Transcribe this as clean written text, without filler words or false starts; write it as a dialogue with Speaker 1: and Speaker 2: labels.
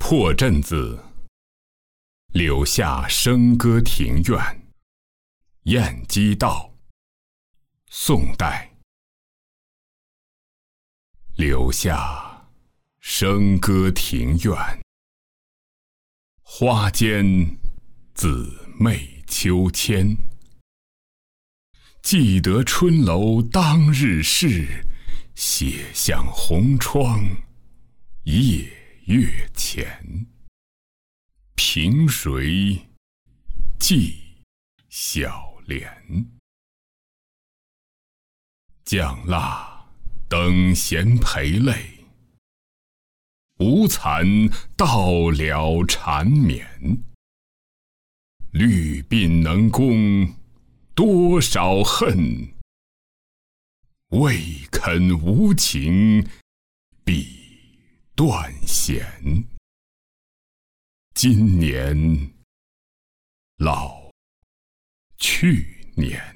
Speaker 1: 破阵子，柳下笙歌庭院。晏几道，宋代。柳下笙歌庭院，花间姊妹秋千。记得春楼当日事，写向红窗夜月前。凭谁寄小莲？酱蜡等闲陪泪，无惭到了缠绵。绿鬓能攻多少恨，未肯无情比断弦。今年老去年。